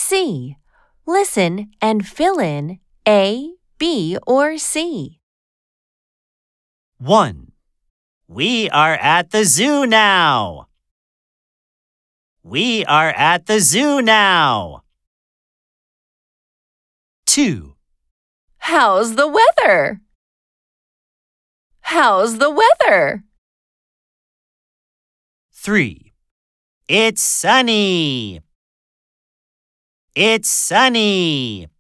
C. Listen and fill in A, B, or C. 1. We are at the zoo now. We are at the zoo now. 2. How's the weather? How's the weather? 3. It's sunny. It's sunny.